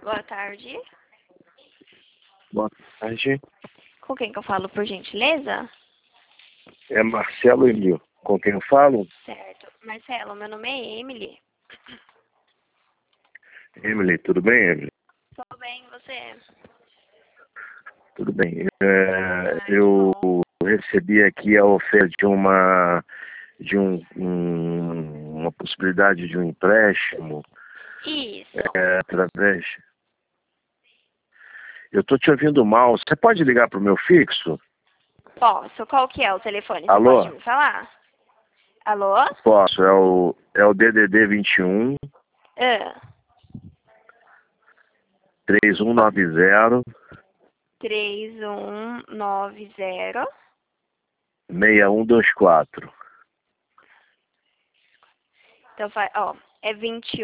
Boa tarde. Boa tarde. Com quem que eu falo, por gentileza? É Marcelo Emil. Com quem eu falo? Certo. Marcelo, meu nome é Emily. Emily, tudo bem, Emily? Tudo bem, e você? Tudo bem. Que Eu bom. recebi aqui a oferta uma possibilidade de um empréstimo Isso. através. Eu estou te ouvindo mal. Você pode ligar para o meu fixo? Posso. Qual que é o telefone? Você Alô? pode me falar? Alô? Posso. É o DDD 21 Ah, 3190 3190. 6124. Então, é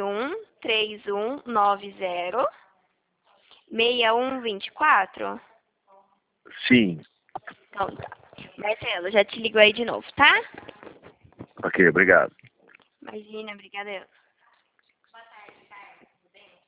21 3190 6124. Sim. Então tá. Marcelo, já te ligo aí de novo, tá? Ok, obrigado. Imagina, obrigada.